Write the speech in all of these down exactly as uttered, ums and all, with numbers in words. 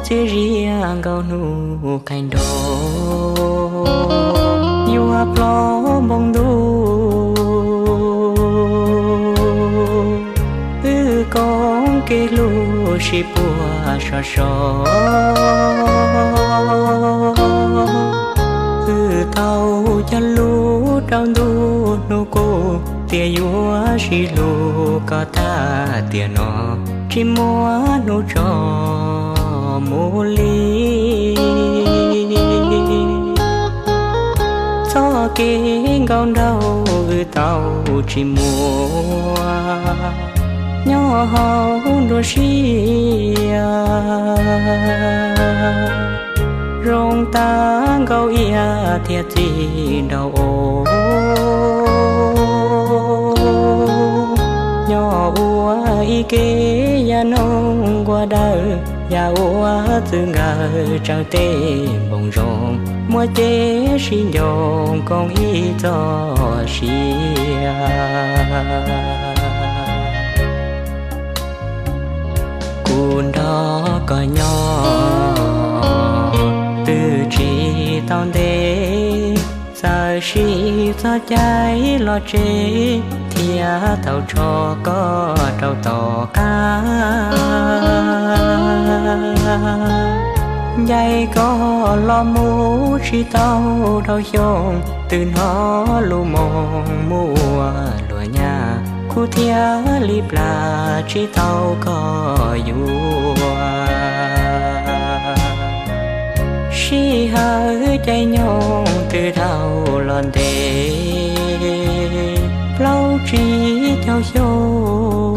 chỉ riêng gạo nụ cành đô yêu áp lo bông đu ư con kê lu chỉ bùa sò sò ư tàu cho lu trong đu nụ cô tia yua chỉ lu có ta tia nó chỉ mua nụ cho mô ly cho kế gạo đâu ư tàu chỉ mua nhỏ hậu đôi xia rong ta gạo ia thiệt gì đâu ô nhỏ ua y kế ya nông qua đời ya ua từ ngày trao tê bồng rong mua chế xin dòng con y cho xia cuốn đó có nhỏ từ chỉ tao đế giờ chỉ cho trái lo chế thia tàu cho có trâu tò cá dây có lo mũ chỉ tao đâu dòng từ nó lu mong mua lùa nhà khu thia lip là chỉ tao có vua chỉ hơi chạy nhông từ đầu lon đê lâu chỉ theo dâu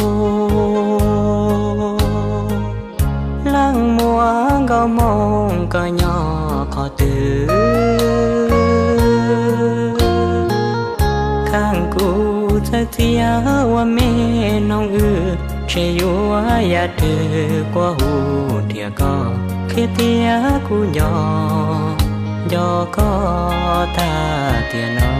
lăng mua gạo mong có nhỏ có từ khang cu thật tia qua mẹ nong ư chế yua ya từ qua hù địa có khi tia cu nhỏ do có ta tia nó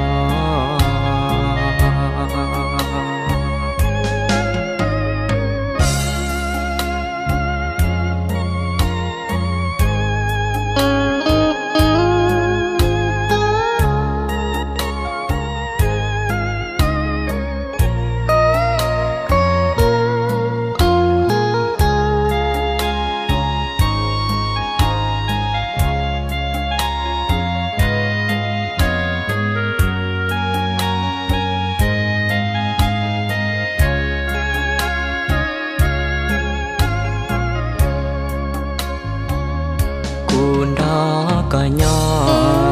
có nhỏ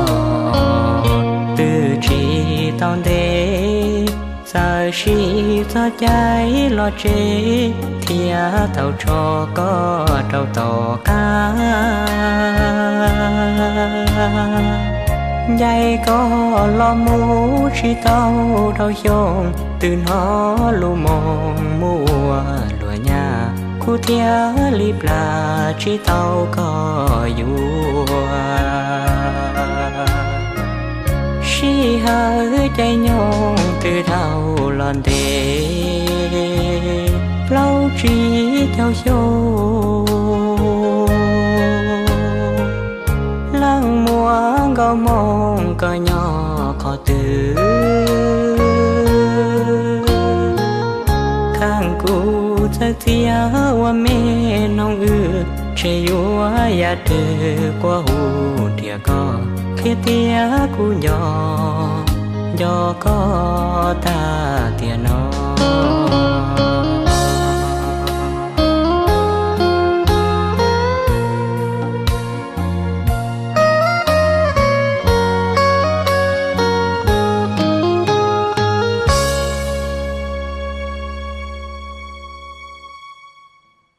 từ chỉ tao đế giờ chỉ cho trái lo chế thia tàu cho có trâu tò cá dây có lo mũ chỉ tao đâu dòng từ nó lu mong mua lùa nhà khu thia lip là chỉ tao có vua chỉ hơi chạy nhông từ đầu lon đê lâu chỉ theo dâu lăng mua gạo mong có nhỏ có từ khang cu thật tia qua mẹ nong ư chế yua ya từ qua hù địa có khi tia cu nhỏ do có ta tia nó